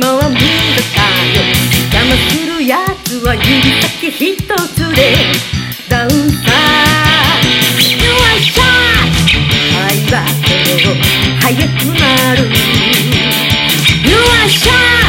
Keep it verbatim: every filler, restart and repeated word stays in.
今は無駄だよ。邪魔するやつは指先一つでダウンさ。よいしょはいばけど早くなる。よいしょ